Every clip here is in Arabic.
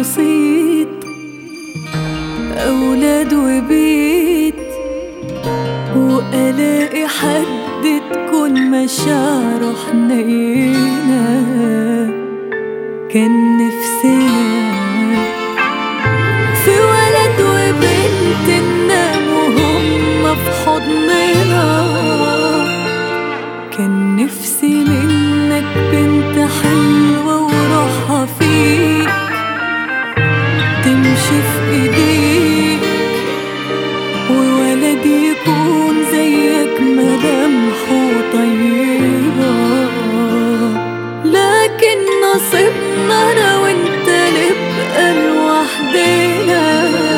بسيط، أولاد وبيت، وألاقي حد تكون مشاعره حنينة. كان نفسنا في ولد وبنت ننام وهم في حضننا. كان نفسي منك بنت حلوة وروحها فيك تمشي في ايديك، وولد يكون زيك ملامحه طيبة. لكن نصيبنا انا وانت نبقى لوحدنا.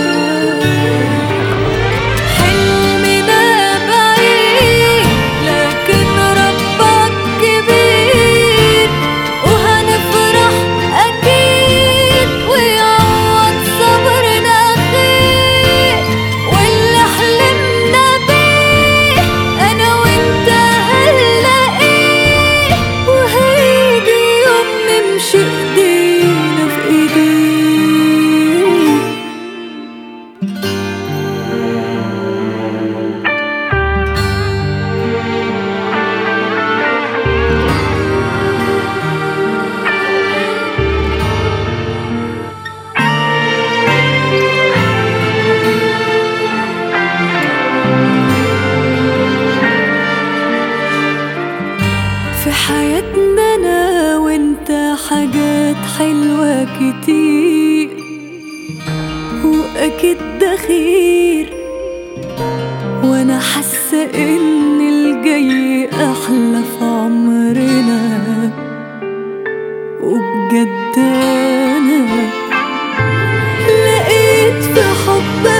في حياتنا أنا وإنت حاجات حلوة كتير، وأكيد ده خير، وأنا حاسة إن الجاي أحلى في عمرنا. وبجد أنا لقيت في حبك